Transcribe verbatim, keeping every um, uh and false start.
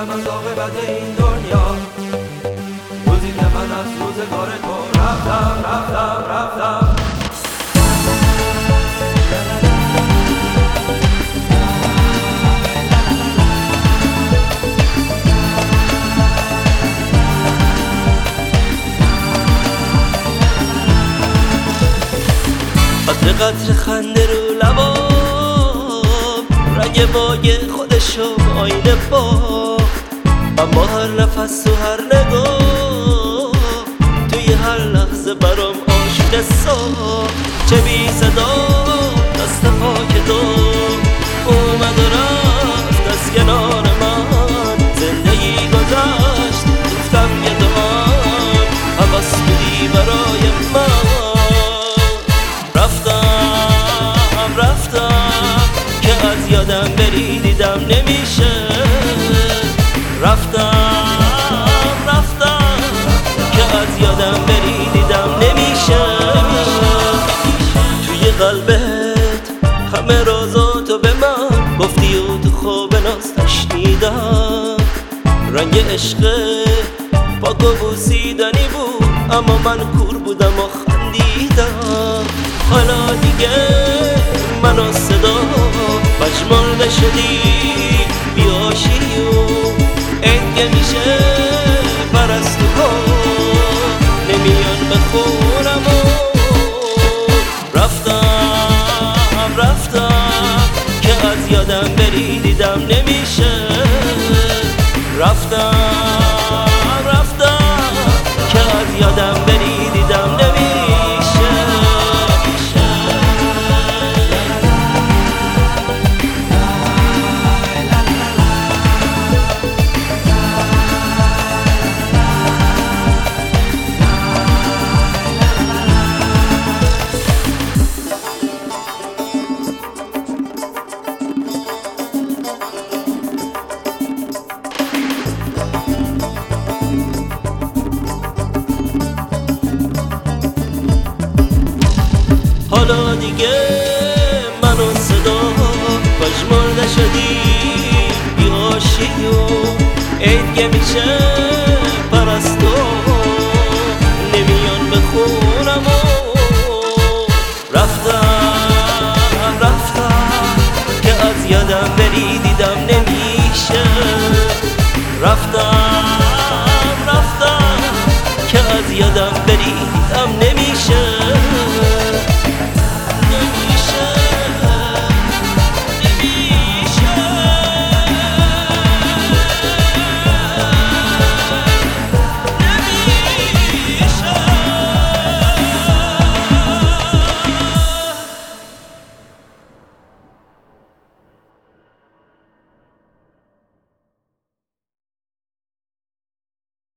ترسم از عاقبت این دنیا، روزی که من از روزگار تو رفتم رفتم رفتم. قطر قطر خنده رو لبام، رنگ باگ خودشو آینه باخت. اما هر نفس و هر نگاه توی هر لحظه برام آشونه ساخت. چه بی صدا دست پاک تو اومد و رفت از کنار من. زندگی گذشت گفتم یه دوام حواس بودی برای من. رفتم رفتم که از یادم بری دیدم نمیشه. رفتم رفتم که از یادم بری دیدم نمیشه. توی قلبت همه رازاتو به من گفتی و تو خواب ناز نشنیدم. رنگ عشق پاک و بوسیدنی بود اما من کور بودم و خندیدم. حالا دیگه من و صدا پشمال نشدی بیاشی و انگه میشه پرستو ها نمیان بخونم. و رفتم رفتم که از یادم بری دیدم نمیشه. رفتم رفتم که از یادم بری دیدم نمیشه. حالا دیگه من و صدا پشمال نشدی بیاشی و عید میشه پرستو نمیان بخونم. و رفتم رفتم که از یادم بری دیدم نمیشه. رفتم رفتم که از یادم